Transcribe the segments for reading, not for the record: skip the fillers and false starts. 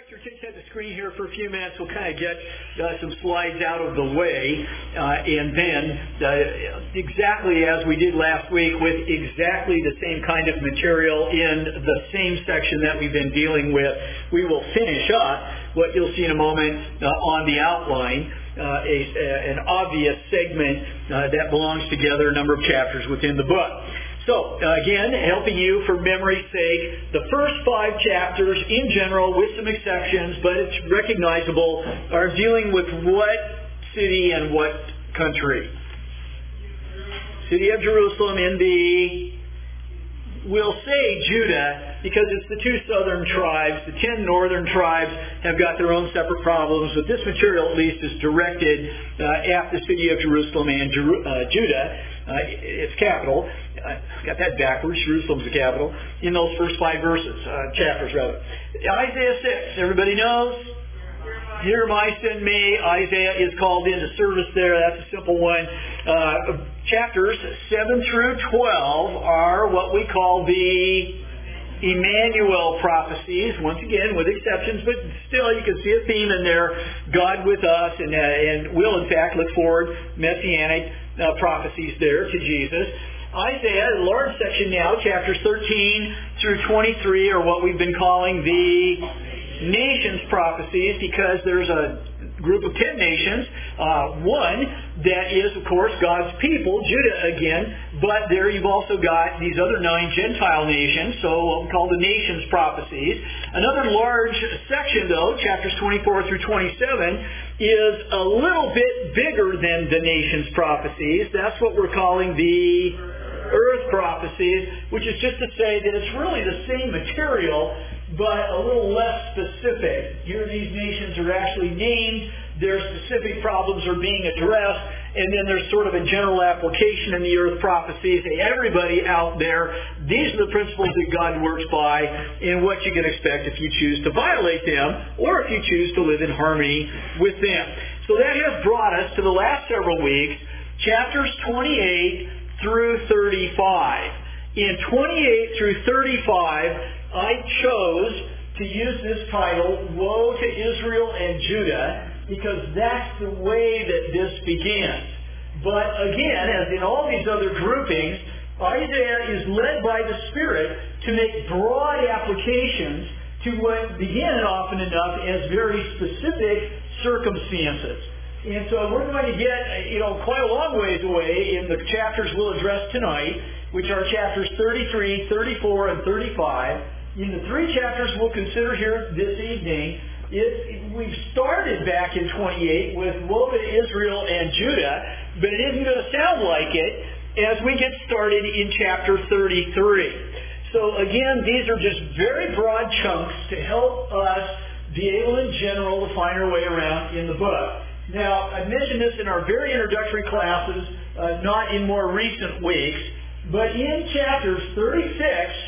Take the screen here for a few minutes. We'll kind of get some slides out of the way, and then exactly as we did last week with exactly the same kind of material in the same section that we've been dealing with, we will finish up what you'll see in a moment on the outline, an obvious segment that belongs together a number of chapters within the book. So, again, helping you for memory's sake, the first 5 chapters in general, with some exceptions, but it's recognizable, are dealing with what city and what country? City of Jerusalem in we'll say Judah, because it's the 2 southern tribes. The 10 northern tribes have got their own separate problems, but this material at least is directed at the city of Jerusalem and Judah, its capital. Got that backwards. Jerusalem's the capital. In those first 5 verses, chapters rather. Isaiah 6, everybody knows? Hear my, send me. Isaiah is called into service there. That's a simple one. Chapters 7 through 12 are what we call the Emmanuel prophecies, once again with exceptions, but still you can see a theme in there. God with us, and will in fact look forward messianic prophecies there to Jesus. Isaiah, a large section now, chapters 13 through 23 are what we've been calling the nations prophecies, because there's a group of 10 nations. One that is, of course, God's people, Judah again, but there you've also got these other 9 Gentile nations, so what we call the nations prophecies. Another large section, though, chapters 24 through 27, is a little bit bigger than the nations prophecies. That's what we're calling the earth prophecies, which is just to say that it's really the same material, but a little less specific. Here these nations are actually named, their specific problems are being addressed, and then there's sort of a general application in the earth prophecies. Hey, everybody out there, these are the principles that God works by, and what you can expect if you choose to violate them, or if you choose to live in harmony with them. So that has brought us to the last several weeks, chapters 28 through 35. In 28 through 35, I chose to use this title, Woe to Israel and Judah, because that's the way that this begins. But again, as in all these other groupings, Isaiah is led by the Spirit to make broad applications to what begin often enough as very specific circumstances. And so we're going to get, quite a long ways away in the chapters we'll address tonight, which are chapters 33, 34, and 35. In the 3 chapters we'll consider here this evening, we've started back in 28 with Woe to Israel and Judah, but it isn't going to sound like it as we get started in chapter 33. So again, these are just very broad chunks to help us be able in general to find our way around in the book. Now, I mentioned this in our very introductory classes, not in more recent weeks, but in chapters 36,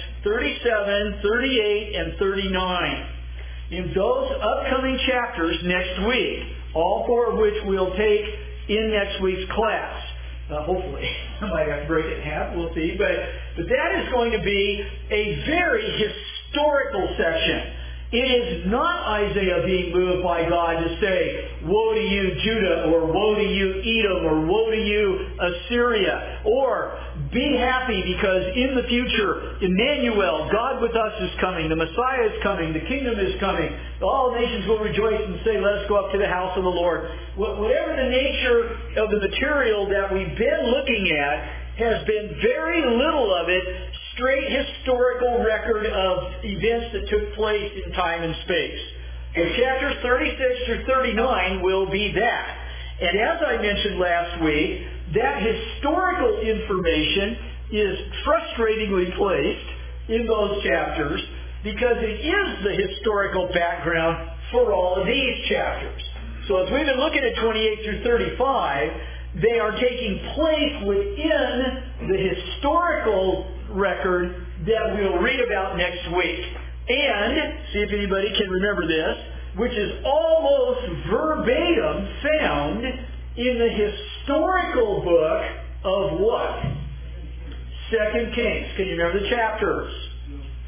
37, 38, and 39. In those upcoming chapters next week, all 4 of which we'll take in next week's class. Hopefully. I might have to break it in half, we'll see. But that is going to be a very historical section. It is not Isaiah being moved by God to say, Woe to you, Judah, or Woe to you, Edom, or Woe to you, Assyria, or be happy because in the future, Emmanuel, God with us is coming, the Messiah is coming, the kingdom is coming, all nations will rejoice and say, let us go up to the house of the Lord. Whatever the nature of the material that we've been looking at, has been very little of it straight historical record of events that took place in time and space. And chapters 36 through 39 will be that. And as I mentioned last week, that historical information is frustratingly placed in those chapters because it is the historical background for all of these chapters. So as we've been looking at 28 through 35, they are taking place within the historical record that we'll read about next week. And, see if anybody can remember this, which is almost verbatim found in the historical book of what? 2 Kings. Can you remember the chapters?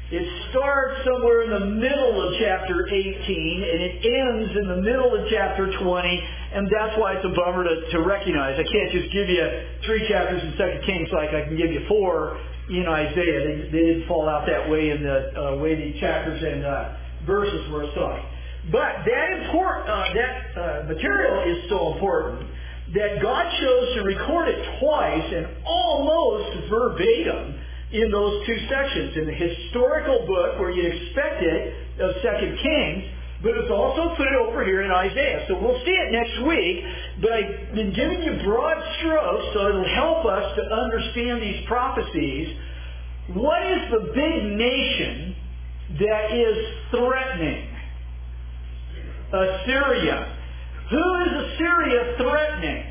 It starts somewhere in the middle of chapter 18, and it ends in the middle of chapter 20, and that's why it's a bummer to recognize. I can't just give you 3 chapters in 2 Kings like I can give you 4 in Isaiah. They didn't fall out that way in the way the chapters and verses were assigned. But that material is so important that God chose to record it twice and almost verbatim in those 2 sections. In the historical book where you'd expect it of 2 Kings, but it's also put it over here in Isaiah. So we'll see it next week, but I've been giving you broad strokes so it'll help us to understand these prophecies. What is the big nation that is threatening? Assyria. Who is Assyria threatening?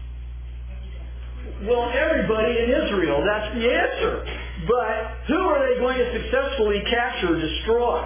Well, everybody in Israel. That's the answer. But who are they going to successfully capture, destroy?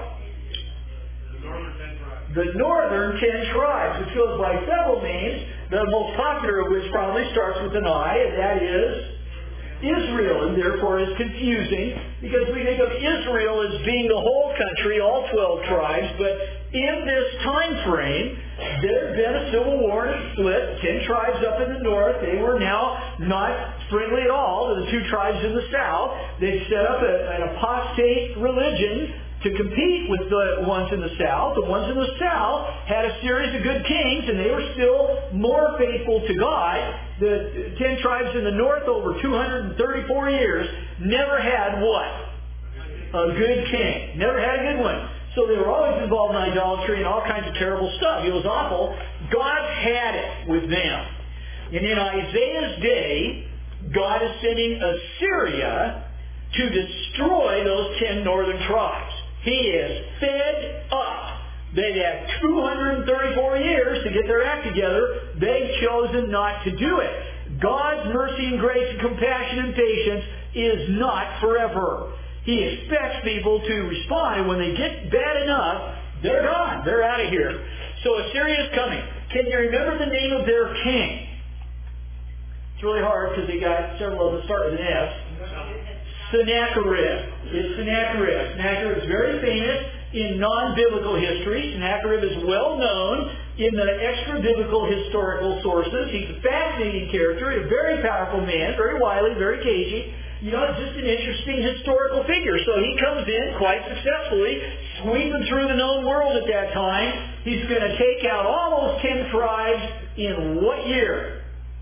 The northern 10 tribes, which goes by several names, the most popular of which probably starts with an I, and that is Israel, and therefore is confusing, because we think of Israel as being the whole country, all 12 tribes, but in this time frame, there had been a civil war and a split, 10 tribes up in the north. They were now not friendly at all to the 2 tribes in the south. They set up an apostate religion to compete with the ones in the south. The ones in the south had a series of good kings, and they were still more faithful to God. The 10 tribes in the north over 234 years never had what? A good king. Never had a good one. So they were always involved in idolatry and all kinds of terrible stuff. It was awful. God had it with them. And in Isaiah's day, God is sending Assyria to destroy those 10 northern tribes. He is fed up. They've had 234 years to get their act together. They've chosen not to do it. God's mercy and grace and compassion and patience is not forever. He expects people to respond, and when they get bad enough, they're gone. They're out of here. So Assyria is coming. Can you remember the name of their king? It's really hard because they got several of them start with an S. Sennacherib. It's Sennacherib. Sennacherib is very famous in non-biblical history. Sennacherib is well known in the extra-biblical historical sources. He's a fascinating character, a very powerful man, very wily, very cagey. You know, it's just an interesting historical figure. So he comes in quite successfully, sweeping through the known world at that time. He's going to take out all those 10 tribes in what year?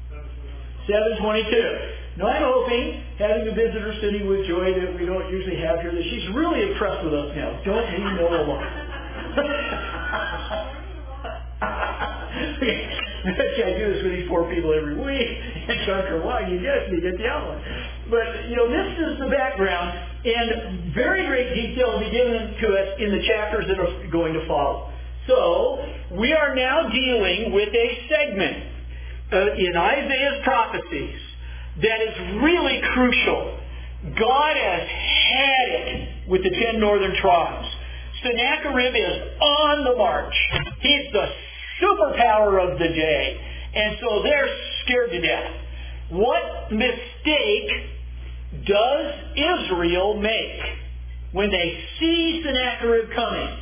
722. Now I'm hoping, having a visitor sitting with Joy that we don't usually have here, that she's really impressed with us now. Don't we know a lot? I do this with these 4 people every week. And Chuck or why you get me, get the outline. But, you know, this is the background, and very great detail will be given to us in the chapters that are going to follow. So, we are now dealing with a segment in Isaiah's prophecies that is really crucial. God has had it with the 10 northern tribes. Sennacherib is on the march. He's the superpower of the day. And so they're scared to death. What mistake does Israel make when they see Sennacherib coming?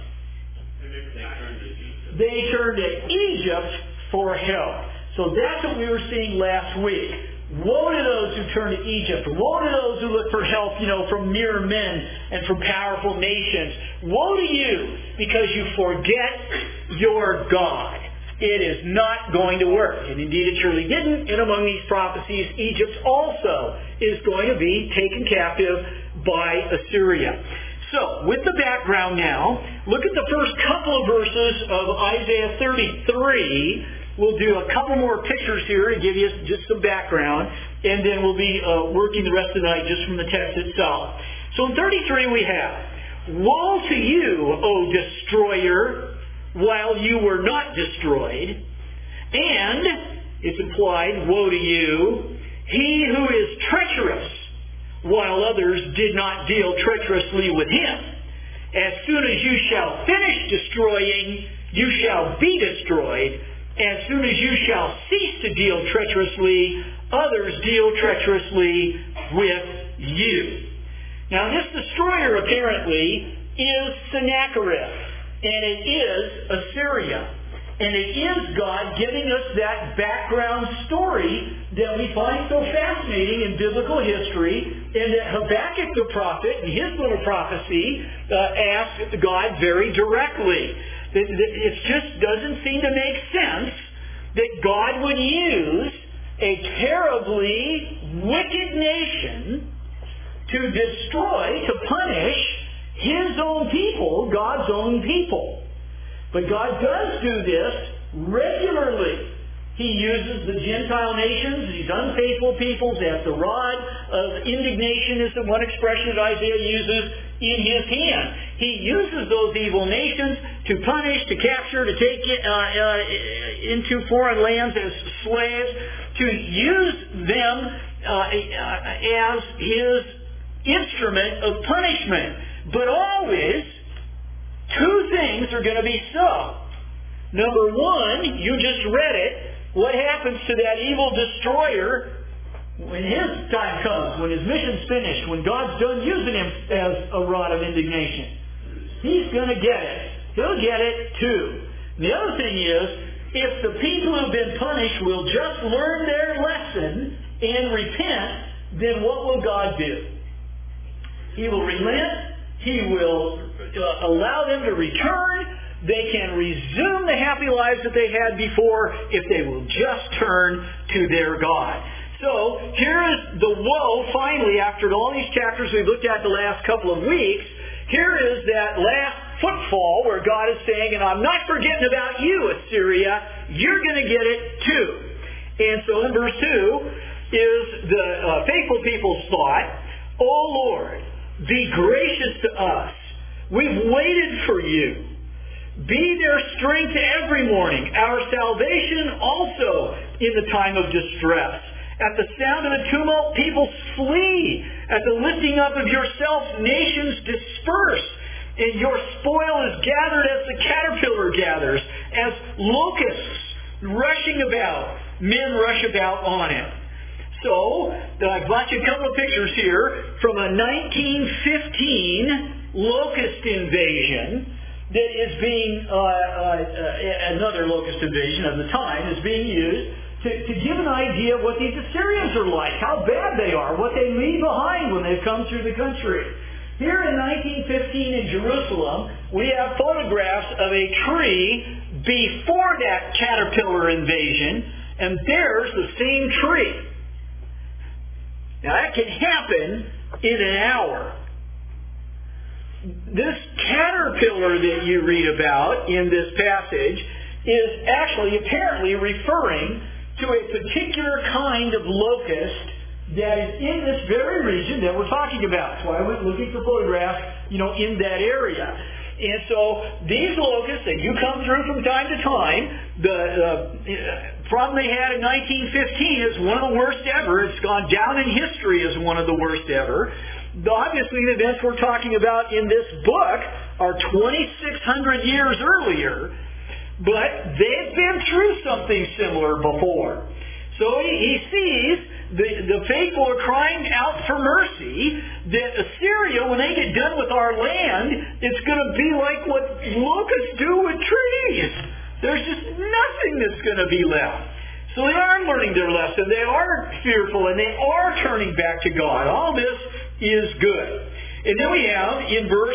They turn to Egypt for help. So that's what we were seeing last week. Woe to those who turn to Egypt. Woe to those who look for help, from mere men and from powerful nations. Woe to you, because you forget your God. It is not going to work. And indeed it surely didn't. And among these prophecies, Egypt also is going to be taken captive by Assyria. So, with the background now, look at the first couple of verses of Isaiah 33. We'll do a couple more pictures here to give you just some background, and then we'll be working the rest of the night just from the text itself. So in 33 we have, Woe to you, O destroyer, while you were not destroyed. And, it's implied, woe to you, he who is treacherous, while others did not deal treacherously with him. As soon as you shall finish destroying, you shall be destroyed. As soon as you shall cease to deal treacherously, others deal treacherously with you. Now, this destroyer apparently is Sennacherib, and it is Assyria. And it is God giving us that background story that we find so fascinating in biblical history, and that Habakkuk the prophet, in his little prophecy, asked God very directly. It just doesn't seem to make sense that God would use a terribly wicked nation to destroy, to punish His own people, God's own people. But God does do this regularly. He uses the Gentile nations, these unfaithful peoples, as the rod of indignation is the one expression that Isaiah uses, in His hand. He uses those evil nations to punish, to capture, to take into foreign lands as slaves, to use them as His instrument of punishment. But always, two things are going to be so. Number one, you just read it. What happens to that evil destroyer when his time comes, when his mission's finished, when God's done using him as a rod of indignation? He's going to get it. He'll get it too. And the other thing is, if the people who've been punished will just learn their lesson and repent, then what will God do? He will relent. He will allow them to return. They can resume the happy lives that they had before if they will just turn to their God. So here is the woe, finally, after all these chapters we've looked at the last couple of weeks. Here is that last footfall where God is saying, and I'm not forgetting about you, Assyria. You're going to get it too. And so in verse 2 is the faithful people's thought, O Lord, be gracious to us. We've waited for you. Be their strength every morning, our salvation also in the time of distress. At the sound of the tumult, people flee. At the lifting up of yourself, nations disperse. And your spoil is gathered as the caterpillar gathers, as locusts rushing about. Men rush about on it. So, I've brought you a couple of pictures here from a 1915 locust invasion that is being, another locust invasion of the time is being used to give an idea of what these Assyrians are like, how bad they are, what they leave behind when they've come through the country. Here in 1915 in Jerusalem, we have photographs of a tree before that caterpillar invasion, and there's the same tree. Now that can happen in an hour. This caterpillar that you read about in this passage is actually apparently referring to a particular kind of locust that is in this very region that we're talking about. That's why I went looking for photographs, in that area. And so these locusts that you come through from time to time, the problem they had in 1915 is one of the worst ever. It's gone down in history as one of the worst ever. Obviously, the events we're talking about in this book are 2,600 years earlier, but they've been through something similar before. So he sees the faithful are crying out for mercy, that Assyria, when they get done with our land, it's going to be like what locusts do with trees. There's just nothing that's going to be left. So they are learning their lesson. They are fearful, and they are turning back to God. All this is good. And then we have in verse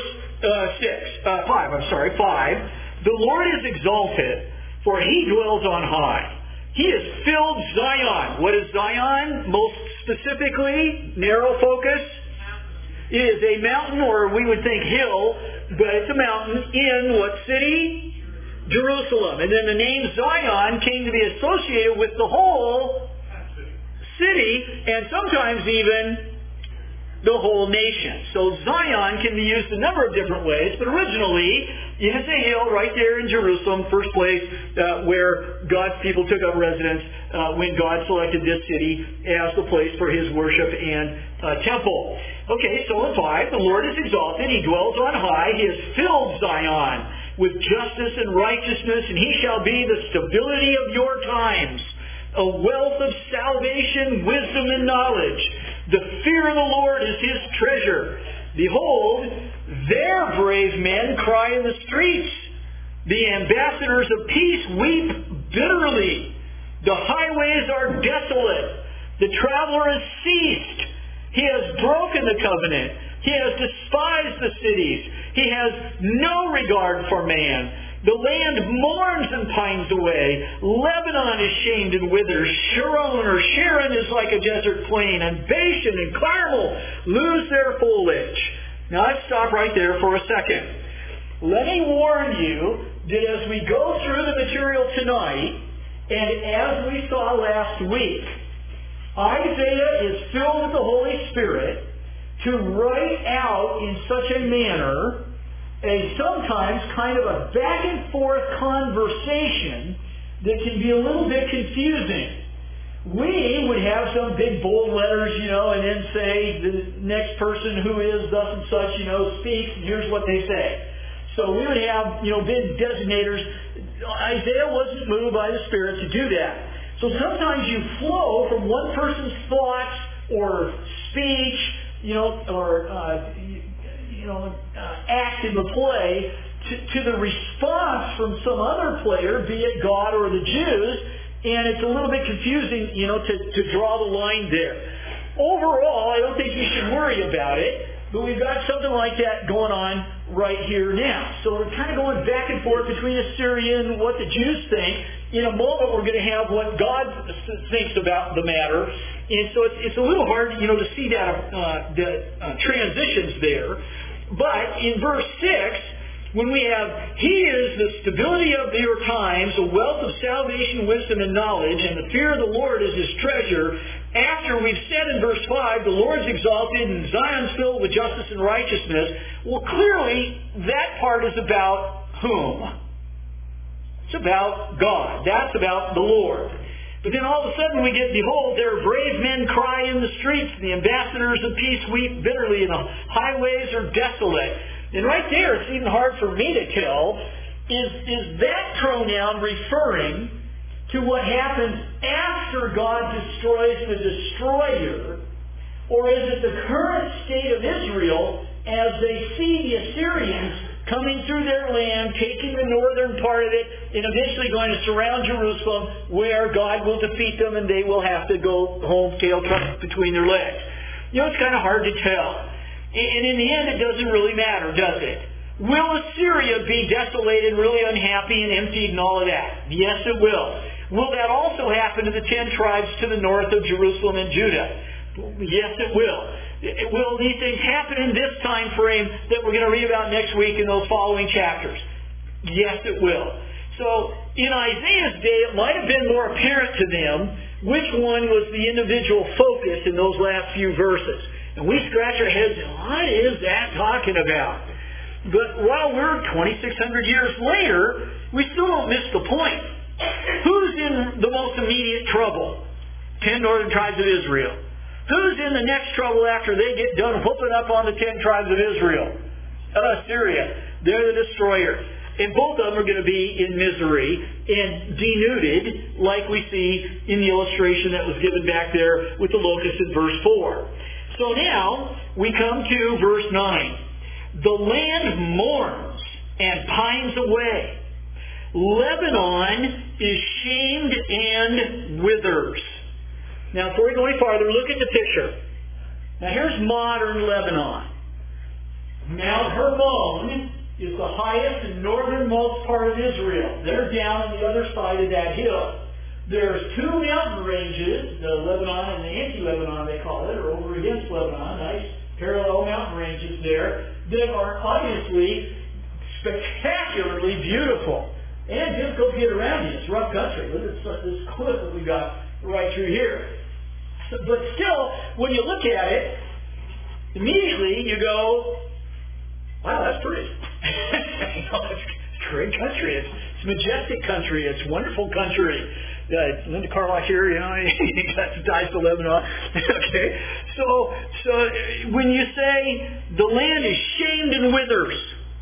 5, the Lord is exalted, for He dwells on high. He has filled Zion. What is Zion? Most specifically, narrow focus. It is a mountain, or we would think hill, but it's a mountain in what city? Jerusalem. And then the name Zion came to be associated with the whole city, and sometimes even the whole nation. So Zion can be used a number of different ways, but originally it is a hill right there in Jerusalem, first place where God's people took up residence when God selected this city as the place for His worship and temple. Okay, so in 5, the Lord is exalted, He dwells on high, He has filled Zion with justice and righteousness, and He shall be the stability of your times, a wealth of salvation, wisdom, and knowledge. The fear of the Lord is His treasure. Behold, their brave men cry in the streets. The ambassadors of peace weep bitterly. The highways are desolate. The traveler has ceased. He has broken the covenant. He has despised the cities. He has no regard for man. The land mourns and pines away. Lebanon is shamed and withers. Sharon is like a desert plain. And Bashan and Carmel lose their foliage. Now let's stop right there for a second. Let me warn you that as we go through the material tonight, and as we saw last week, Isaiah is filled with the Holy Spirit to write out in such a manner a sometimes kind of a back and forth conversation that can be a little bit confusing. We would have some big bold letters, and then say the next person who is thus and such, speaks, and here's what they say. So we would have, big designators. Isaiah wasn't moved by the Spirit to do that. So sometimes you flow from one person's thoughts or speech, or act in the play to the response from some other player, be it God or the Jews, and it's a little bit confusing, to draw the line there. Overall, I don't think you should worry about it, but we've got something like that going on right here now. So we're kind of going back and forth between Assyria and what the Jews think. In a moment, we're going to have what God thinks about the matter. And so it's a little hard, to see that the transitions there. But in verse 6, when we have, He is the stability of your times, a wealth of salvation, wisdom, and knowledge, and the fear of the Lord is His treasure. After we've said in verse 5, the Lord's exalted and Zion's filled with justice and righteousness, well, clearly that part is about whom? It's about God. That's about the Lord. But then all of a sudden we get, behold, their brave men cry in the streets, the ambassadors of peace weep bitterly, and the highways are desolate. And right there, it's even hard for me to tell, is that pronoun referring to what happens after God destroys the destroyer, or is it the current state of Israel as they see the Assyrians coming through their land, taking the northern part of it, and eventually going to surround Jerusalem, where God will defeat them and they will have to go home, tail tucked between their legs? It's kind of hard to tell. And in the end, it doesn't really matter, does it? Will Assyria be desolated, really unhappy and emptied and all of that? Yes, it will. Will that also happen to the 10 tribes to the north of Jerusalem and Judah? Yes, it will. Will these things happen in this time frame that we're going to read about next week in those following chapters? Yes, it will. So in Isaiah's day, it might have been more apparent to them which one was the individual focus in those last few verses. And we scratch our heads, what is that talking about? But while we're 2,600 years later, we still don't miss the point. Who's in the most immediate trouble? 10 northern tribes of Israel. Who's in the next trouble after they get done whooping up on the 10 tribes of Israel? Assyria. They're the destroyer. And both of them are going to be in misery and denuded, like we see in the illustration that was given back there with the locust in verse 4. So now we come to verse 9. The land mourns and pines away. Lebanon is shamed and withers. Now, before we go any farther, look at the picture. Now, here's modern Lebanon. Mount Hermon is the highest and northernmost part of Israel. They're down on the other side of that hill. There's two mountain ranges, the Lebanon and the anti-Lebanon, they call it, or over against Lebanon, nice parallel mountain ranges there, that are obviously spectacularly beautiful and difficult to get around in. It's rough country. Look at this cliff that we've got right through here. But still, when you look at it, immediately you go, wow, that's pretty. It's great country. It's majestic country. It's wonderful country. Linda Carlock here, he got some ties to Lebanon. Okay, so when you say the land is shamed and withers,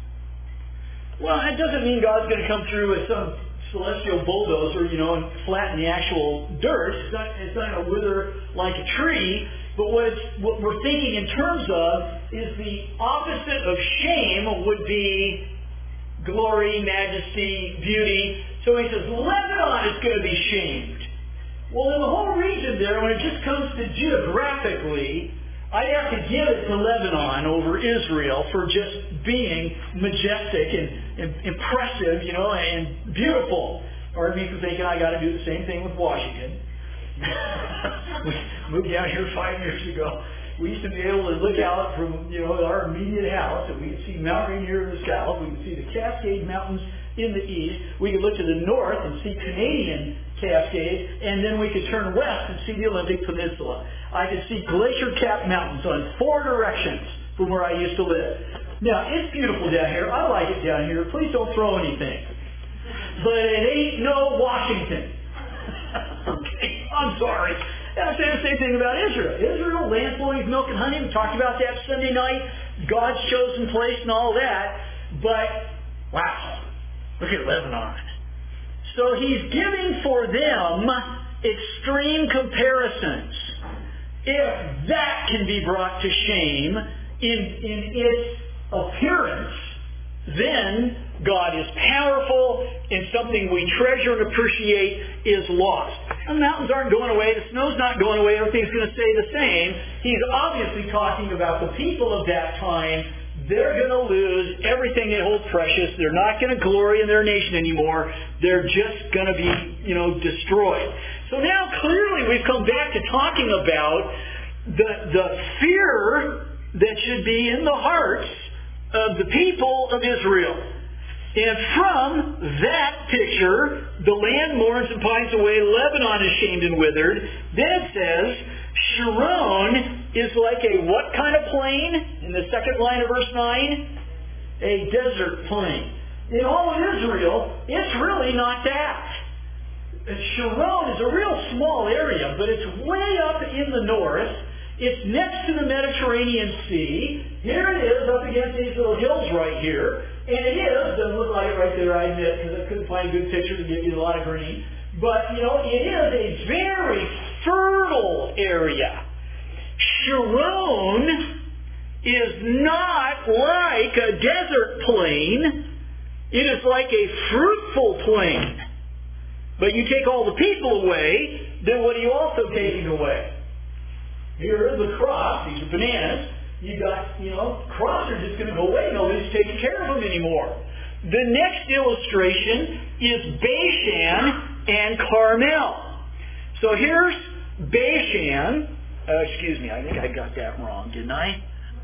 well, that doesn't mean God's going to come through with some celestial bulldozer, and flatten the actual dirt. It's not going to wither like a tree. But what we're thinking in terms of is the opposite of shame would be glory, majesty, beauty. So he says, Lebanon is going to be shamed. Well, in the whole region there, when it just comes to geographically, I'd have to give it to Lebanon over Israel for just being majestic and impressive, and beautiful. Pardon me for thinking I got to do the same thing with Washington. We moved down here 5 years ago. We used to be able to look out from, our immediate house, and we could see Mount Rainier in the south. We could see the Cascade Mountains in the east. We could look to the north and see Canadian Cascades, and then we could turn west and see the Olympic Peninsula. I could see glacier-capped mountains on 4 directions from where I used to live. Now, it's beautiful down here. I like it down here. Please don't throw anything. But it ain't no Washington. Okay, I'm sorry. And I say the same thing about Israel. Israel, land flowing with milk and honey. We talked about that Sunday night. God's chosen place and all that. But, wow, look at Lebanon. So he's giving for them extreme comparisons. If that can be brought to shame in its appearance, then God is powerful, and something we treasure and appreciate is lost. The mountains aren't going away. The snow's not going away. Everything's going to stay the same. He's obviously talking about the people of that time. They're going to lose everything they hold precious. They're not going to glory in their nation anymore. They're just going to be, destroyed. So now clearly we've come back to talking about the fear that should be in the hearts of the people of Israel. And from that picture, the land mourns and pines away, Lebanon is shamed and withered. Then it says, Sharon is like a what kind of plain? In the second line of verse 9, a desert plain. In all of Israel, it's really not that. Sharon is a real small area, but it's way up in the north. It's next to the Mediterranean Sea. Here it is up against these little hills right here. And it is, doesn't look like it right there, I admit, because I couldn't find a good picture to give you a lot of green. But, it is a very fertile area. Sharon is not like a desert plain. It is like a fruitful plain. But you take all the people away, then what are you also taking away? Here are the crops. These are bananas. You got, crops are just going to go away. Nobody's taking care of them anymore. The next illustration is Bashan and Carmel. So here's Bashan. Excuse me, I think I got that wrong, didn't I?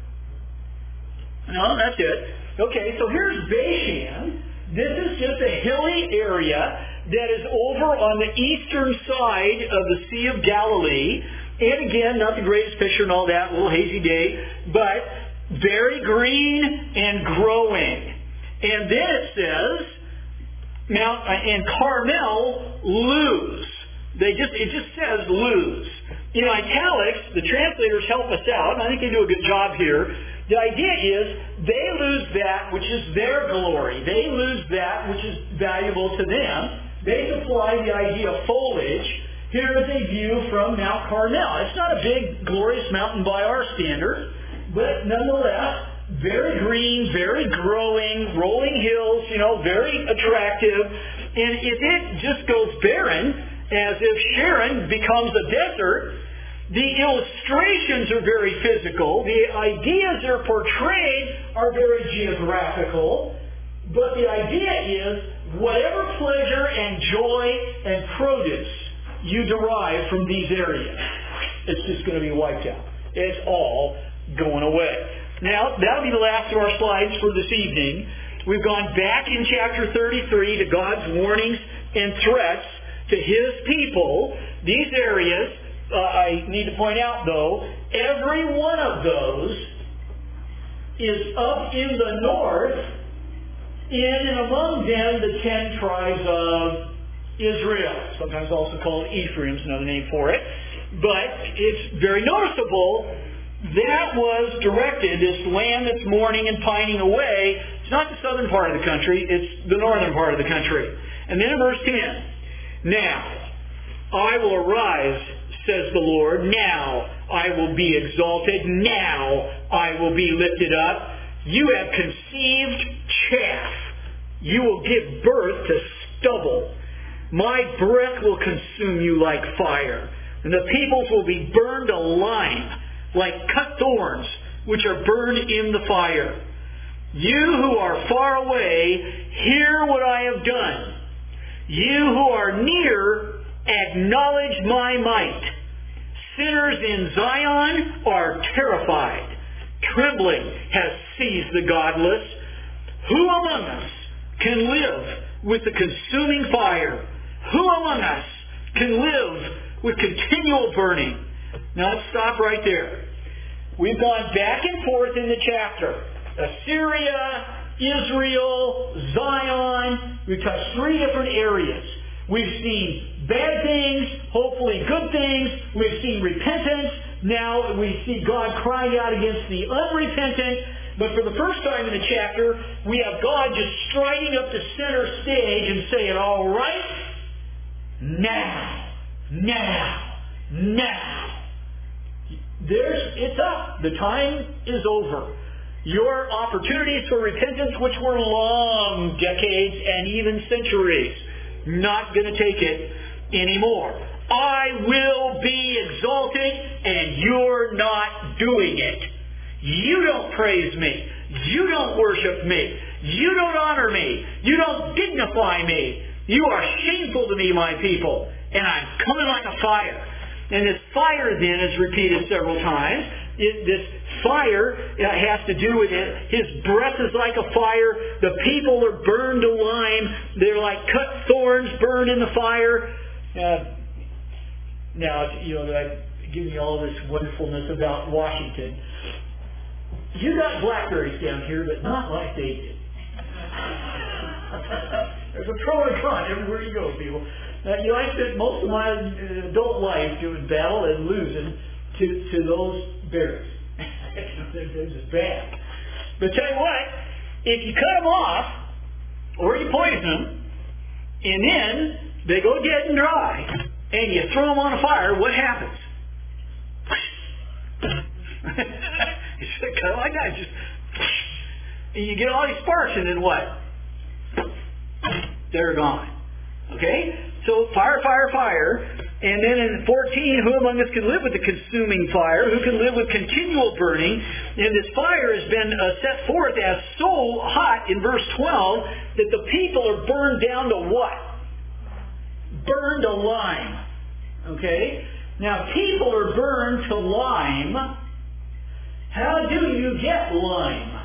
No, that's it. Okay, so here's Bashan. This is just a hilly area that is over on the eastern side of the Sea of Galilee. And again, not the greatest picture and all that, a little hazy day, but very green and growing. And then it says, and Carmel lose. It just says lose. In italics, the translators help us out, and I think they do a good job here. The idea is they lose that which is their glory. They lose that which is valuable to them. They supply the idea of foliage. Here is a view from Mount Carmel. It's not a big, glorious mountain by our standards, but nonetheless, very green, very growing, rolling hills, very attractive. And if it just goes barren, as if Sharon becomes a desert, the illustrations are very physical. The ideas that are portrayed are very geographical. But the idea is whatever pleasure and joy and produce you derive from these areas, it's just going to be wiped out. It's all going away. Now, that'll be the last of our slides for this evening. We've gone back in chapter 33 to God's warnings and threats to His people. These areas, I need to point out though, every one of those is up in the north, in and among them the 10 tribes of Israel, sometimes also called Ephraim, is another name for it. But it's very noticeable that was directed, this land that's mourning and pining away. It's not the southern part of the country, it's the northern part of the country. And then in verse 10, now I will arise, says the Lord. Now I will be exalted. Now I will be lifted up. You have conceived chaff. You will give birth to stubble. My breath will consume you like fire, and the peoples will be burned alive like cut thorns, which are burned in the fire. You who are far away, hear what I have done. You who are near, acknowledge my might. Sinners in Zion are terrified. Trembling has seized the godless. Who among us can live with the consuming fire? Who among us can live with continual burning? Now let's stop right there. We've gone back and forth in the chapter. Assyria, Israel, Zion. We've touched 3 different areas. We've seen bad things, hopefully good things. We've seen repentance. Now we see God crying out against the unrepentant. But for the first time in the chapter, we have God just striding up the center stage and saying, all right, now. It's up. The time is over. Your opportunities for repentance, which were long decades and even centuries, not going to take it anymore. I will be exalted, and you're not doing it. You don't praise me. You don't worship me. You don't honor me. You don't dignify me. You are shameful to me, my people, and I'm coming like a fire. And this fire then is repeated several times. This fire has to do with it. His breath is like a fire. The people are burned to lime. They're like cut thorns burned in the fire. Now, I've given you all this wonderfulness about Washington. You got blackberries down here, but not like they did. There's a pro and con everywhere you go, people. I spent most of my adult life doing battle and losing to those berries. They're just bad. But tell you what, if you cut them off, or you poison them, and then they go dead and dry, and you throw them on a fire, what happens? You should cut them like that. And you get all these sparks, and then what? They're gone. Okay? So fire. And then in 14, who among us can live with the consuming fire? Who can live with continual burning? And this fire has been set forth as so hot in verse 12 that the people are burned down to what? Burned to lime. Okay? Now people are burned to lime. How do you get lime?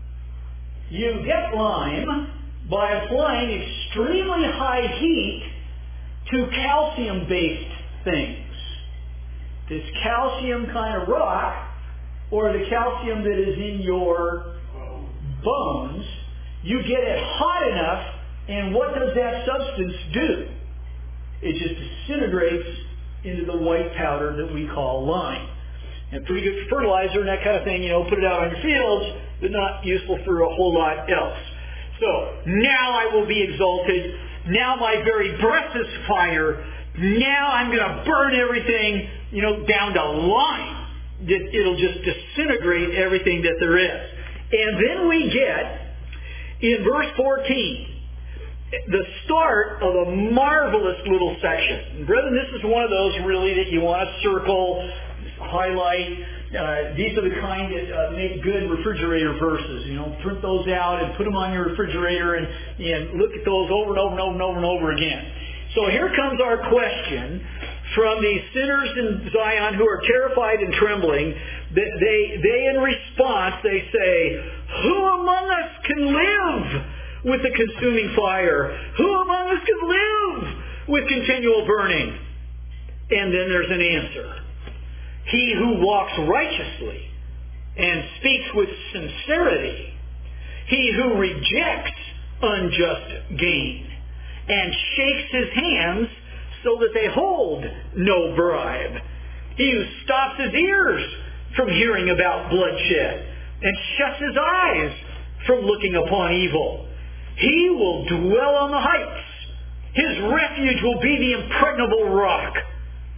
You get lime by applying extremely high heat to calcium-based things. This calcium kind of rock, or the calcium that is in your bones, you get it hot enough, and what does that substance do? It just disintegrates into the white powder that we call lime. And pretty good for fertilizer and that kind of thing, put it out on your fields, but not useful for a whole lot else. So, now I will be exalted. Now my very breath is fire. Now I'm going to burn everything, down to lime. It'll just disintegrate everything that there is. And then we get, in verse 14, the start of a marvelous little section. And brethren, this is one of those really that you want to circle, highlight. These are the kind that make good refrigerator verses. Print those out and put them on your refrigerator and look at those over and over and over and over and over again. So here comes our question from these sinners in Zion who are terrified and trembling. They in response, they say, who among us can live with the consuming fire? Who among us can live with continual burning? And then there's an answer. He who walks righteously and speaks with sincerity. He who rejects unjust gain and shakes his hands so that they hold no bribe. He who stops his ears from hearing about bloodshed and shuts his eyes from looking upon evil. He will dwell on the heights. His refuge will be the impregnable rock.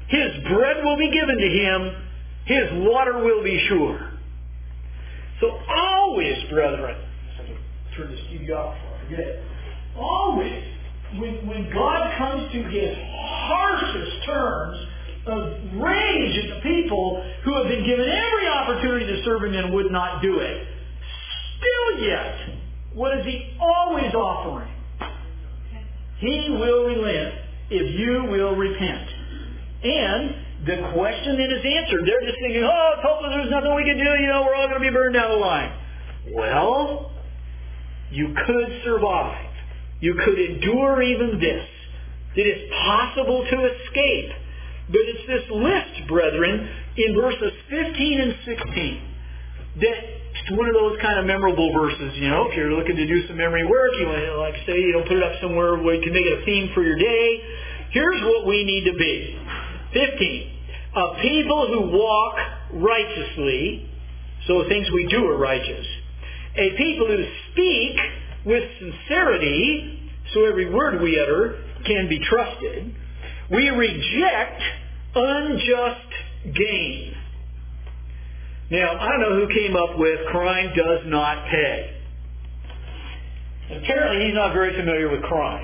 His bread will be given to him. His water will be sure. So always, brethren, turn this TV off before I forget it. Always, when God comes to his harshest terms of rage at the people who have been given every opportunity to serve him and would not do it, still yet, what is he always offering? He will relent if you will repent. And the question then is answered. They're just thinking, oh, it's hopeless, there's nothing we can do, we're all going to be burned down the line. Well, you could survive. You could endure even this. It is possible to escape. But it's this list, brethren, in verses 15 and 16, that's one of those kind of memorable verses. If you're looking to do some memory work, you want to, like say, put it up somewhere where you can make it a theme for your day. Here's what we need to be. 15. A people who walk righteously, so the things we do are righteous. A people who speak with sincerity, so every word we utter can be trusted. We reject unjust gain. Now, I don't know who came up with crime does not pay. Apparently, he's not very familiar with crime.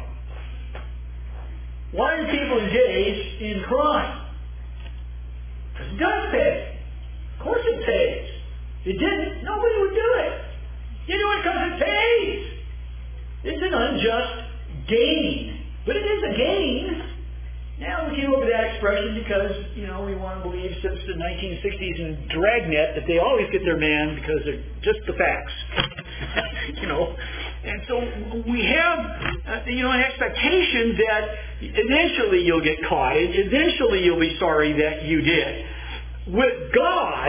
Why do people engage in crime? Because it does pay. Of course it pays. If it didn't, nobody would do it. You do it because it pays. It's an unjust gain. But it is a gain. Now we came up with that expression because, we want to believe since the 1960s in Dragnet that they always get their man because they're just the facts. And so we have, an expectation that eventually you'll get caught. Eventually you'll be sorry that you did. With God,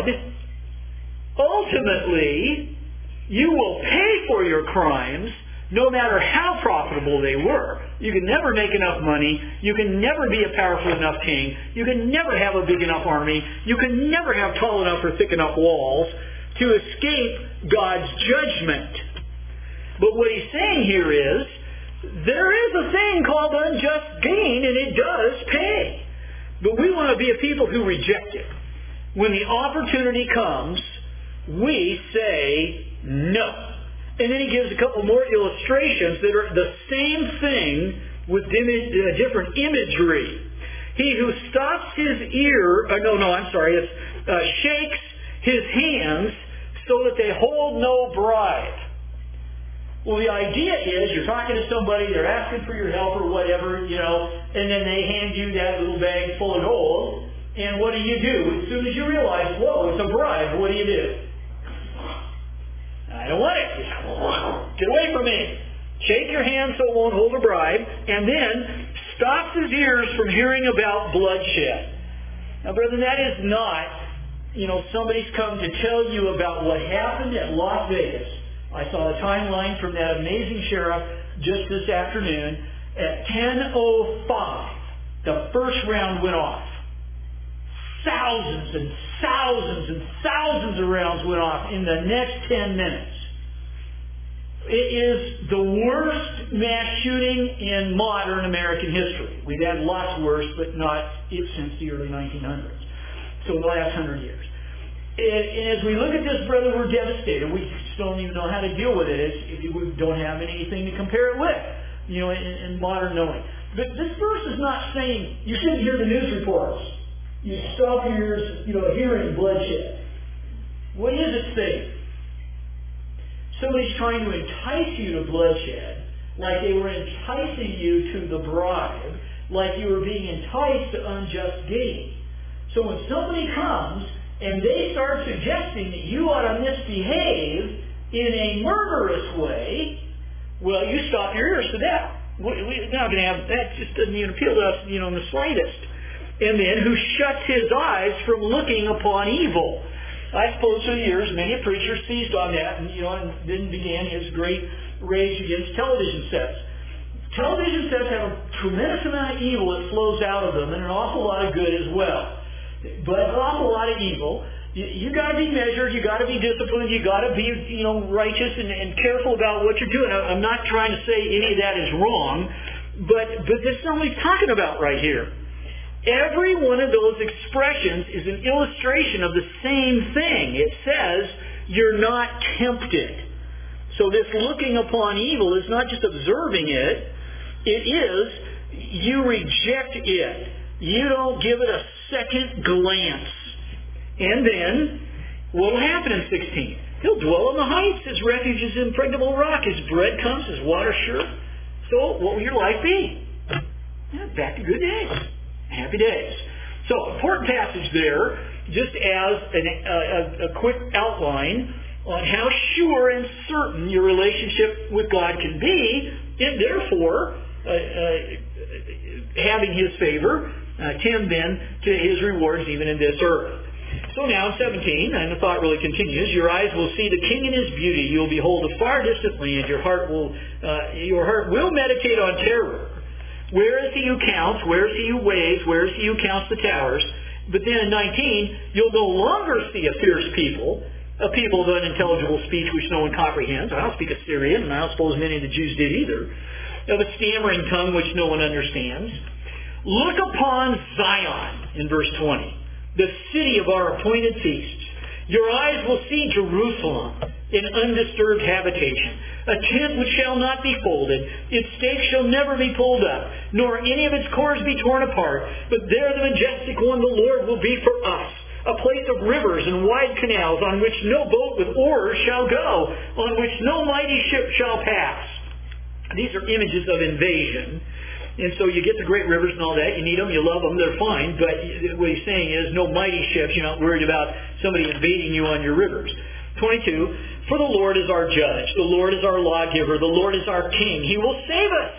ultimately, you will pay for your crimes no matter how profitable they were. You can never make enough money. You can never be a powerful enough king. You can never have a big enough army. You can never have tall enough or thick enough walls to escape God's judgment. But what he's saying here is, there is a thing called unjust gain, and it does pay. But we want to be a people who reject it. When the opportunity comes, we say no. And then he gives a couple more illustrations that are the same thing with different imagery. He who stops his ear, shakes his hands so that they hold no bribe. Well, the idea is you're talking to somebody, they're asking for your help or whatever, and then they hand you that little bag full of gold, and what do? As soon as you realize, whoa, it's a bribe, what do? I don't want it. Get away from me. Shake your hand so it won't hold a bribe, and then stops his ears from hearing about bloodshed. Now, brethren, that is not, somebody's come to tell you about what happened at Las Vegas. I saw a timeline from that amazing sheriff just this afternoon. At 10:05, the first round went off. Thousands and thousands and thousands of rounds went off in the next 10 minutes. It is the worst mass shooting in modern American history. We've had lots worse, but not since the early 1900s. So the last 100 years. And as we look at this, brother, we're devastated. We just don't even know how to deal with it. We don't have anything to compare it with, in modern knowing. But this verse is not saying you shouldn't hear the news reports. You stop your ears, hearing bloodshed. What is it saying? Somebody's trying to entice you to bloodshed, like they were enticing you to the bribe, like you were being enticed to unjust gain. So when somebody comes and they start suggesting that you ought to misbehave in a murderous way, well, you stop your ears to that. We're not going to have that. Just doesn't even appeal to us, in the slightest. And then who shuts his eyes from looking upon evil. I suppose through the years, many a preacher seized on that, and then began his great rage against television sets. Television sets have a tremendous amount of evil that flows out of them, and an awful lot of good as well. But an awful lot of evil. You got to be measured. You got to be disciplined. You got to be, righteous and careful about what you're doing. I'm not trying to say any of that is wrong, but this is not what he's talking about right here. Every one of those expressions is an illustration of the same thing. It says, you're not tempted. So this looking upon evil is not just observing it. It is, you reject it. You don't give it a second glance. And then, what will happen in 16? He'll dwell on the heights. His refuge is impregnable rock. His bread comes, his water sure. So what will your life be? Yeah, back to good days. Happy days. So, important passage there, just as a quick outline on how sure and certain your relationship with God can be, and therefore having His favor tend then to His rewards even in this earth. So now in 17, and the thought really continues, your eyes will see the King in His beauty. You will behold a far distant land. Your heart will meditate on terror. Where is He who counts? Where is He who weighs? Where is He who counts the towers? But then in 19, you'll no longer see a fierce people, a people of unintelligible speech which no one comprehends. I don't speak Assyrian, and I don't suppose many of the Jews did either. Of a stammering tongue which no one understands. Look upon Zion, in verse 20, the city of our appointed feasts. Your eyes will see Jerusalem, an undisturbed habitation, a tent which shall not be folded. Its stakes shall never be pulled up, nor any of its cords be torn apart. But there the majestic one, the Lord, will be for us, a place of rivers and wide canals, on which no boat with oars shall go, on which no mighty ship shall pass. These are images of invasion. And so you get the great rivers and all that. You need them, you love them, they're fine. But what he's saying is no mighty ships. You're not worried about somebody invading you on your rivers. 22, for the Lord is our judge. The Lord is our lawgiver. The Lord is our king. He will save us.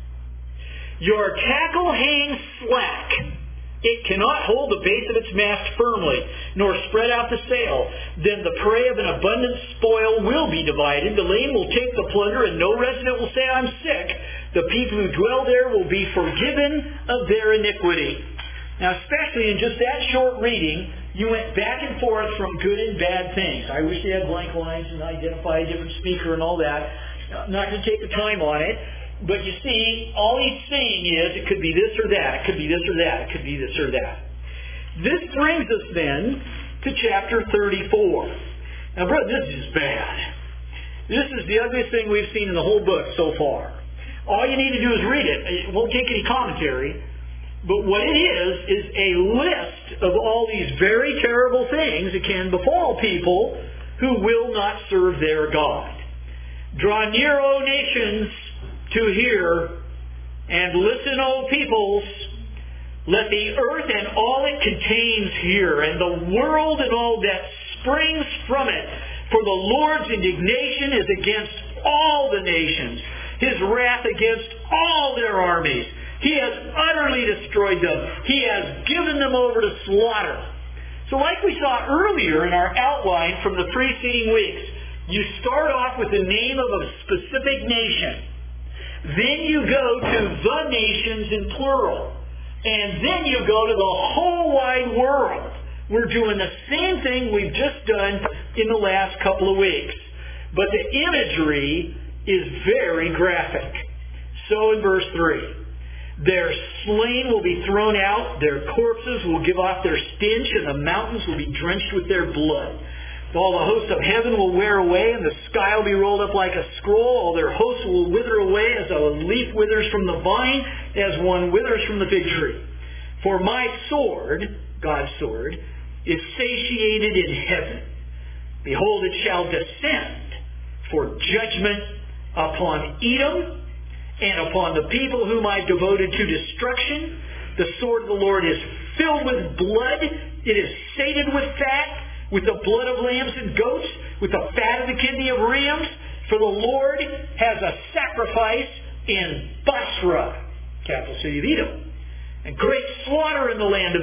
Your tackle hangs slack. It cannot hold the base of its mast firmly, nor spread out the sail. Then the prey of an abundant spoil will be divided. The lame will take the plunder, and no resident will say, I'm sick. The people who dwell there will be forgiven of their iniquity. Now, especially in just that short reading, you went back and forth from good and bad things. I wish they had blank lines and identify a different speaker and all that. I'm not going to take the time on it. But you see, all he's saying is it could be this or that. It could be this or that. It could be this or that. This brings us then to chapter 34. Now, brother, this is bad. This is the ugliest thing we've seen in the whole book so far. All you need to do is read it. It won't take any commentary. But what it is a list of all these very terrible things that can befall people who will not serve their God. Draw near, O nations, to hear, and listen, O peoples. Let the earth and all it contains hear, and the world and all that springs from it. For the Lord's indignation is against all the nations, His wrath against all their armies. He has utterly destroyed them. He has given them over to slaughter. So like we saw earlier in our outline from the preceding weeks, you start off with the name of a specific nation. Then you go to the nations in plural. And then you go to the whole wide world. We're doing the same thing we've just done in the last couple of weeks. But the imagery is very graphic. So in verse 3, their slain will be thrown out, their corpses will give off their stench, and the mountains will be drenched with their blood. All the hosts of heaven will wear away, and the sky will be rolled up like a scroll. All their hosts will wither away as a leaf withers from the vine, as one withers from the fig tree. For my sword, God's sword, is satiated in heaven. Behold, it shall descend for judgment upon Edom and upon the people whom I devoted to destruction. The sword of the Lord is filled with blood. It is sated with fat, with the blood of lambs and goats, with the fat of the kidney of rams. For the Lord has a sacrifice in Basra, capital city of Edom, and great slaughter in the land of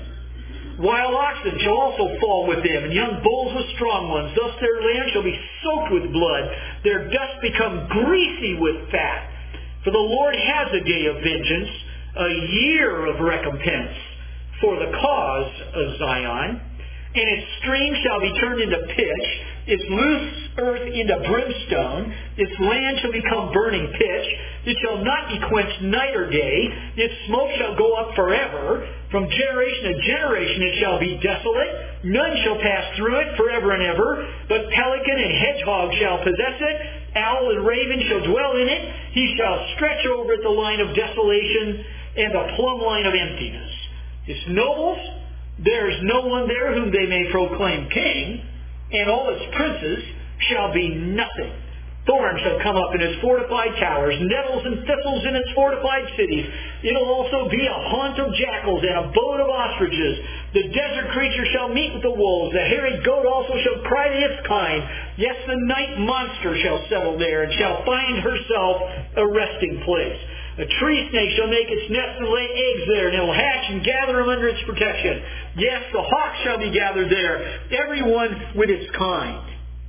Edom. Wild oxen shall also fall with them, and young bulls with strong ones. Thus their land shall be soaked with blood, their dust become greasy with fat. For the Lord has a day of vengeance, a year of recompense for the cause of Zion. and its stream shall be turned into pitch, its loose earth into brimstone, its land shall become burning pitch, it shall not be quenched night or day, its smoke shall go up forever, from generation to generation it shall be desolate, none shall pass through it forever and ever, but pelican and hedgehog shall possess it, owl and raven shall dwell in it, he shall stretch over it the line of desolation and the plumb line of emptiness. Its nobles, there is no one there whom they may proclaim king, and all its princes shall be nothing. Thorns shall come up in its fortified towers, nettles and thistles in its fortified cities. It'll also be a haunt of jackals and abode of ostriches. The desert creature shall meet with the wolves. The hairy goat also shall cry to its kind. Yes, the night monster shall settle there and shall find herself a resting place. A tree snake shall make its nest and lay eggs there, and it will hatch and gather them under its protection. Yes, the hawk shall be gathered there, every one with its kind.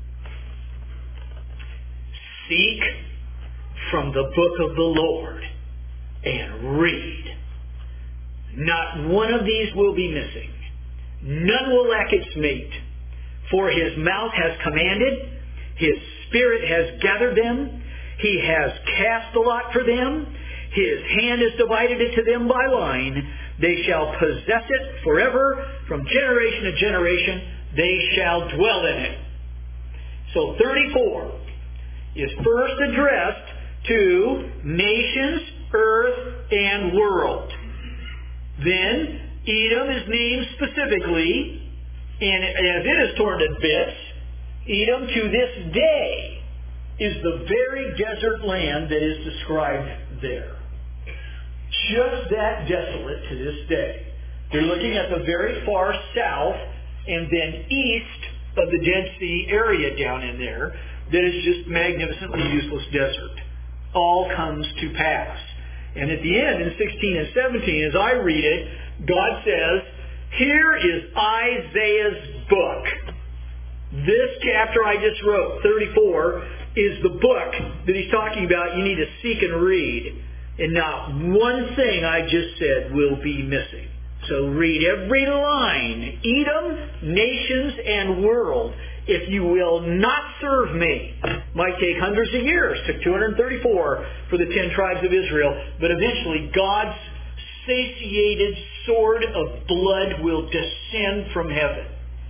Seek from the book of the Lord and read. Not one of these will be missing. None will lack its mate. For his mouth has commanded, his spirit has gathered them, he has cast the lot for them, his hand has divided it to them by line. They shall possess it forever, from generation to generation they shall dwell in it. So 34 is first addressed to nations, earth, and world. Then Edom is named specifically, and as it is torn to bits, Edom to this day is the very desert land that is described there. Just that desolate to this day. You're looking at the very far south and then east of the Dead Sea area down in there that is just magnificently useless desert. All comes to pass. And at the end, in 16 and 17, as I read it, God says, here is Isaiah's book. This chapter I just wrote, 34, is the book that he's talking about you need to seek and read. And not one thing I just said will be missing. So read every line. Edom, nations, and world. If you will not serve me, might take hundreds of years. Took 234 for the 10 tribes of Israel. But eventually God's satiated sword of blood will descend from heaven.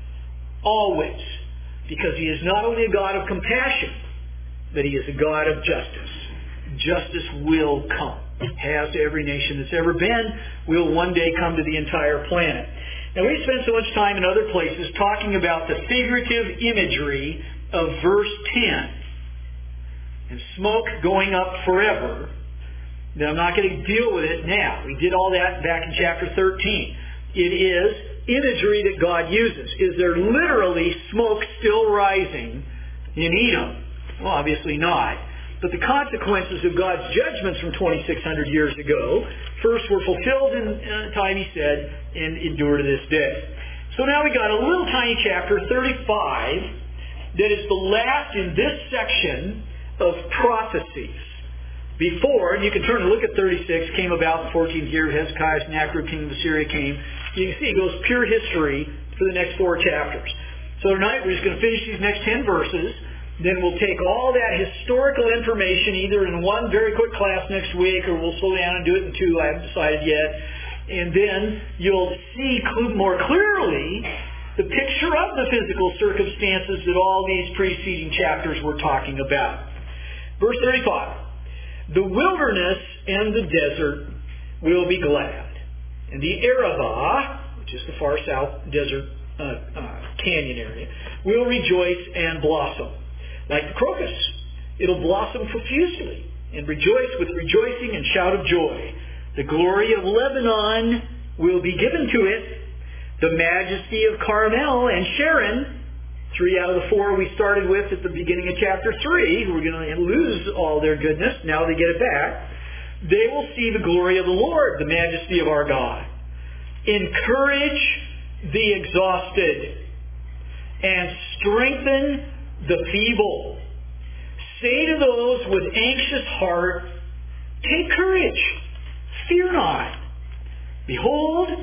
Always. Because he is not only a God of compassion, but he is a God of justice. Justice will come. Has to every nation that's ever been, will one day come to the entire planet. Now we spend so much time in other places talking about the figurative imagery of verse 10 and smoke going up forever. Now I'm not going to deal with it now. We did all that back in chapter 13. It is imagery that God uses. Is there literally smoke still rising in Edom? Well, obviously not. But the consequences of God's judgments from 2,600 years ago first were fulfilled in the time he said and endure to this day. So now we got a little tiny chapter, 35, that is the last in this section of prophecies. Before, and you can turn and look at 36, came about the 14th year of Hezekiah, Sennacherib, king of Assyria, came. You can see it goes pure history for the next 4 chapters. So tonight we're just going to finish these next 10 verses. Then we'll take all that historical information either in one very quick class next week or we'll slow down and do it in 2. I haven't decided yet. And then you'll see more clearly the picture of the physical circumstances that all these preceding chapters were talking about. Verse 35. The wilderness and the desert will be glad. And the Arabah, which is the far south desert canyon area, will rejoice and blossom. Like the crocus, it'll blossom profusely and rejoice with rejoicing and shout of joy. The glory of Lebanon will be given to it. The majesty of Carmel and Sharon, 3 out of the 4 we started with at the beginning of chapter 3, who were going to lose all their goodness, now they get it back. They will see the glory of the Lord, the majesty of our God. Encourage the exhausted and strengthen the feeble. Say to those with anxious heart, take courage, fear not. Behold,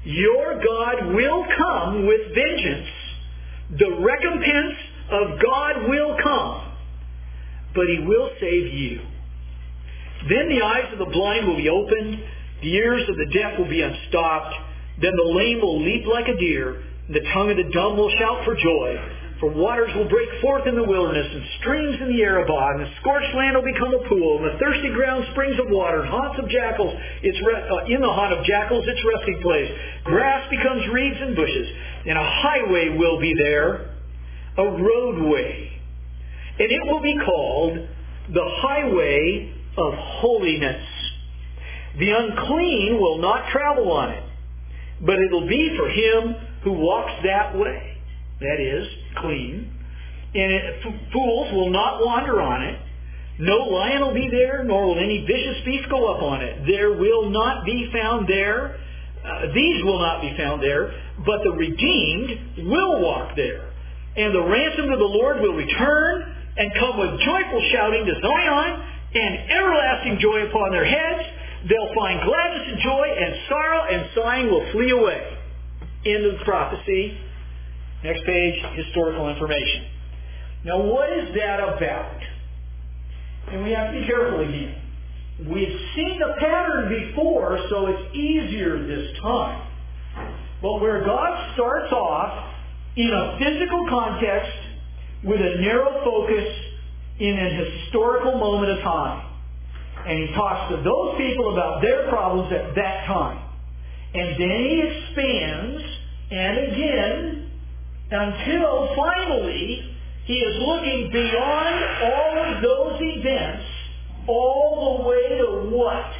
Your God will come with vengeance. The recompense of God will come, but He will save you. Then the eyes of the blind will be opened, the ears of the deaf will be unstopped, then the lame will leap like a deer, and the tongue of the dumb will shout for joy. For waters will break forth in the wilderness, and streams in the Arabah, and the scorched land will become a pool, and the thirsty ground springs of water, and haunts of jackals, in the haunt of jackals its resting place. Grass becomes reeds and bushes, and a highway will be there, a roadway. And it will be called the highway of holiness. The unclean will not travel on it, but it'll be for him who walks that way. That is, clean. And fools will not wander on it. No lion will be there, nor will any vicious beast go up on it. There will not be found there. These will not be found there, but the redeemed will walk there. And the ransomed of the Lord will return and come with joyful shouting to Zion, and everlasting joy upon their heads. They'll find gladness and joy, and sorrow and sighing will flee away. End of the prophecy. Next page, historical information. Now, what is that about? And we have to be careful again. We've seen the pattern before, so it's easier this time. But where God starts off in a physical context with a narrow focus in a historical moment of time. And He talks to those people about their problems at that time. And then He expands, and again, until finally He is looking beyond all of those events, all the way to what?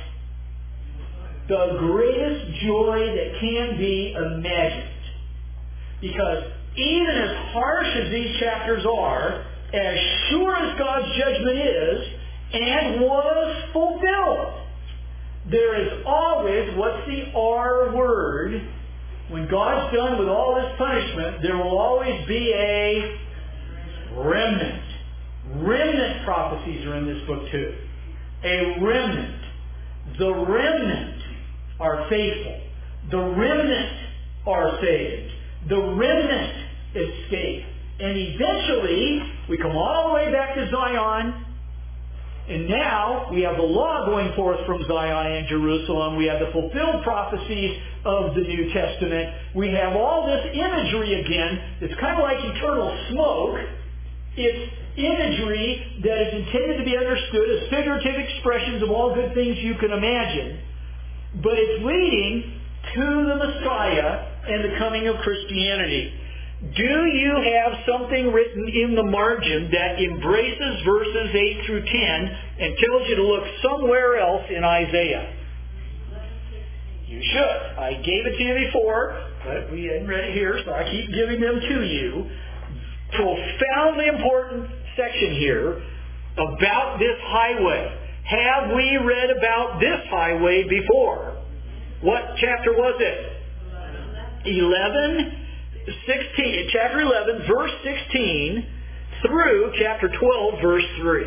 The greatest joy that can be imagined. Because even as harsh as these chapters are, as sure as God's judgment is, and was fulfilled, there is always, what's the R word? When God's done with all this punishment, there will always be a remnant. Remnant prophecies are in this book too. A remnant. The remnant are faithful. The remnant are saved. The remnant escape. And eventually, we come all the way back to Zion. And now, we have the law going forth from Zion and Jerusalem. We have the fulfilled prophecies of the New Testament. We have all this imagery again. It's kind of like eternal smoke. It's imagery that is intended to be understood as figurative expressions of all good things you can imagine. But it's leading to the Messiah and the coming of Christianity. Do you have something written in the margin that embraces verses 8 through 10 and tells you to look somewhere else in Isaiah? You should. I gave it to you before, but we hadn't read it here, so I keep giving them to you. Profoundly important section here about this highway. Have we read about this highway before? What chapter was it? 16, chapter 11, verse 16 through chapter 12, verse 3.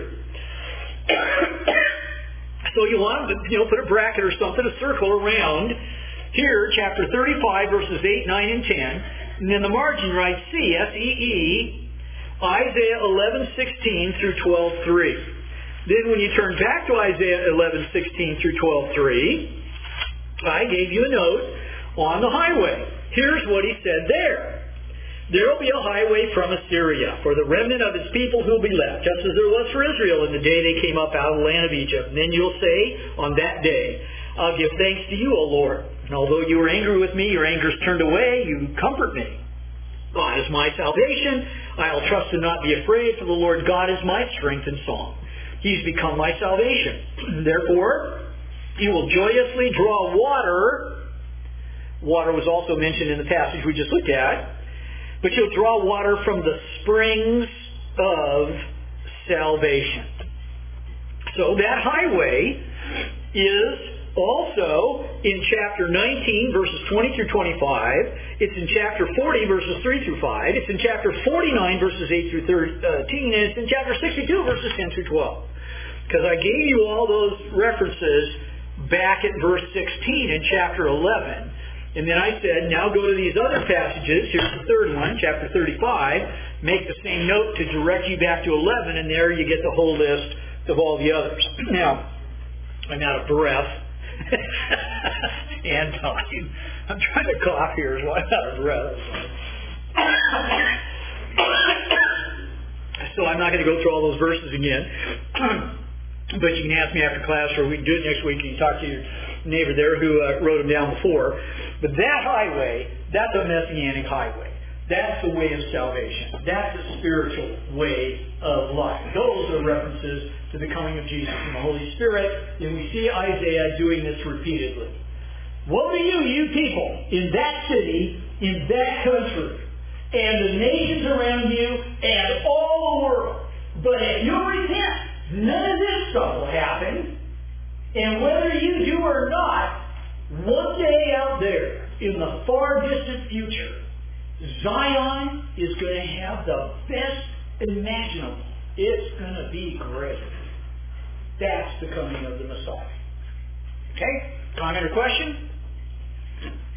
So you want to put a bracket or something, a circle around here, chapter 35, verses 8, 9, and 10. And then the margin writes C, S-E-E, Isaiah 11, 16 through 12, 3. Then when you turn back to Isaiah 11, 16 through 12, 3, I gave you a note on the highway. Here's what he said there. There will be a highway from Assyria for the remnant of its people who will be left, just as there was for Israel in the day they came up out of the land of Egypt. And then you'll say, on that day, I'll give thanks to you, O Lord. And although you were angry with me, your anger's turned away, you comfort me. God is my salvation. I'll trust and not be afraid, for the Lord God is my strength and song. He's become my salvation. Therefore, you will joyously draw water. Water was also mentioned in the passage we just looked at. But you'll draw water from the springs of salvation. So that highway is also in chapter 19, verses 20 through 25. It's in chapter 40, verses 3 through 5. It's in chapter 49, verses 8 through 13. And it's in chapter 62, verses 10 through 12. Because I gave you all those references back at verse 16 in chapter 11. And then I said, now go to these other passages. Here's the third one, chapter 35. Make the same note to direct you back to 11, and there you get the whole list of all the others. Now, I'm out of breath and time. I'm trying to cough here, so I'm out of breath. So I'm not going to go through all those verses again. But you can ask me after class, or we can do it next week. You can talk to your neighbor there who wrote them down before. But that highway, that's a Messianic highway. That's the way of salvation. That's the spiritual way of life. Those are references to the coming of Jesus and the Holy Spirit. And we see Isaiah doing this repeatedly. Woe to you, you people, in that city, in that country, and the nations around you, and all the world. But if you repent, none of this stuff will happen. And whether you do or not, one day out there, in the far distant future, Zion is going to have the best imaginable. It's going to be great. That's the coming of the Messiah. Okay? Comment or question?